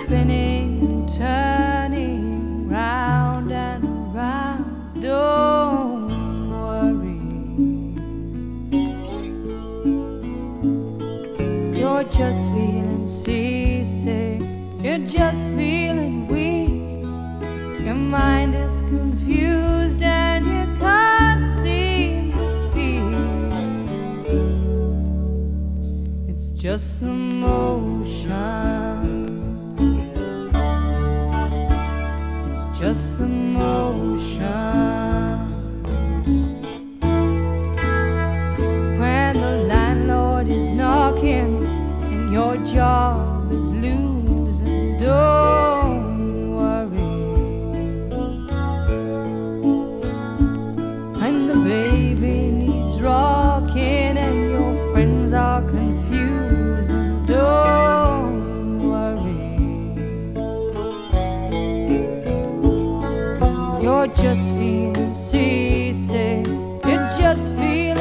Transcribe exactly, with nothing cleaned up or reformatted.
spinning, turning round and round. Don't worry, you're just feeling seasick, you're just feeling weak, your mind is confused and you can't seem to speak. It's just the motion, it's just the motion. When the landlord is knocking and your job is losing, don't worry. When the baby needs rocking and your friends are confused, don't worry. You're just feeling seasick, you're just feeling